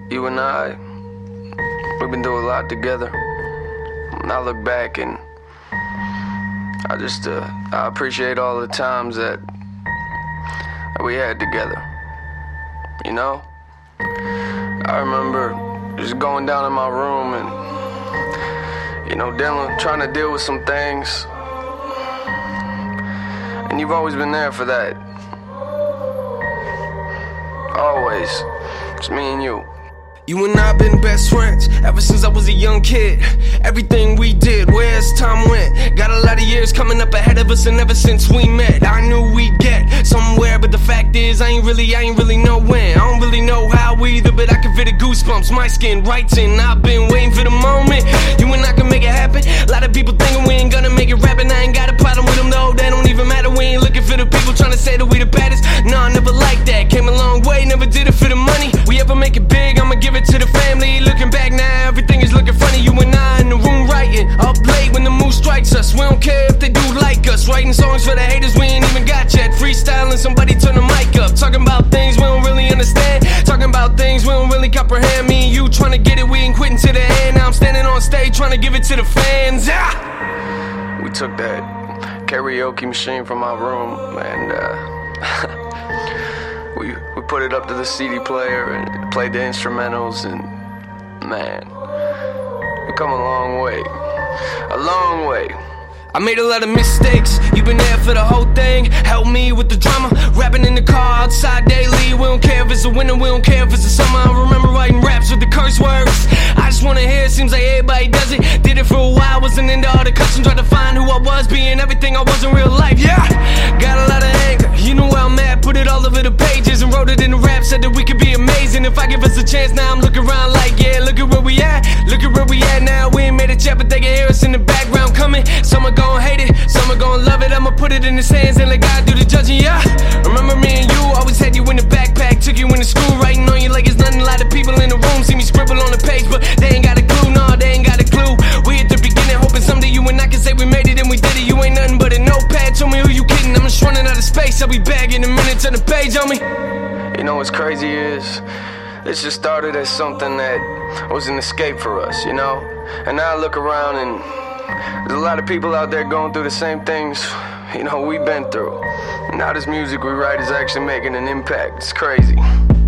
You and I, we've been through a lot together. And I look back and I appreciate all the times that we had together. You know? I remember just going down in my room and, trying to deal with some things. And you've always been there for that. Always. It's me and you. You and I been best friends ever since I was a young kid. Everything we did, where's time went? Got a lot of years coming up ahead of us, and ever since we met, I knew we'd get somewhere. But the fact is, I ain't really know when. I don't really know how either, but I can feel the goosebumps, my skin right in. I've been waiting for the moment. You and I can make it happen. A lot of people thinking we ain't gonna make it rapping. I ain't got a problem with them though, that don't even matter. We ain't looking for the people trying to say that we the baddest. Nah, I never liked that. Came a long way, never did it for the money. We ever make it big, I'ma give it to the family. Looking back now, everything is looking funny. You and I in the room writing, up late when the mood strikes us. We don't care if they do like us. Writing songs for the haters we ain't even got yet. Freestyling, somebody turn the mic up. Talking about things we don't really understand. Talking about things we don't really comprehend. Me and you trying to get it, we ain't quitting to the end. Now I'm standing on stage trying to give it to the fans. We took that karaoke machine from my room and we put it up to the CD player and played the instrumentals, and man, we've come a long way. A long way. I made a lot of mistakes, you've been there for the whole thing. Help me with the drama, rapping in the car outside daily. We don't care if it's a winter, we don't care if it's a summer. I remember writing raps with the curse words. I just wanna hear it, seems like everybody does it. Did it for a while, wasn't into all the cussing. Tried to find who I was, being everything I was in real life, yeah. Got a lot of anger, you know where I'm at. Put it all over the pages and wrote it in the rap. Said that we could be amazing if I give us a chance. Now I'm looking around like, yeah, look at where we at. Look at where we at now, we ain't made it yet, but they can hear us in the background coming. Some are gon' hate it, some are gon' love it. I'ma put it in his hands and let God do the judging, yeah. Remember me and you, always had you in the backpack. Took you into school, writing on you like it's nothing. A lot of people in the room see me scribble on the page, but they ain't got a clue, nah, they ain't got a clue. We at the beginning, hoping someday you and I can say we made it and we did it. You ain't nothing but a notepad, tell me who you kidding. I'm just running out of space, I'll be back in a minute, turn the page on me. You know what's crazy is, this just started as something that was an escape for us, you know? And now I look around and there's a lot of people out there going through the same things, we've been through. And now this music we write is actually making an impact. It's crazy.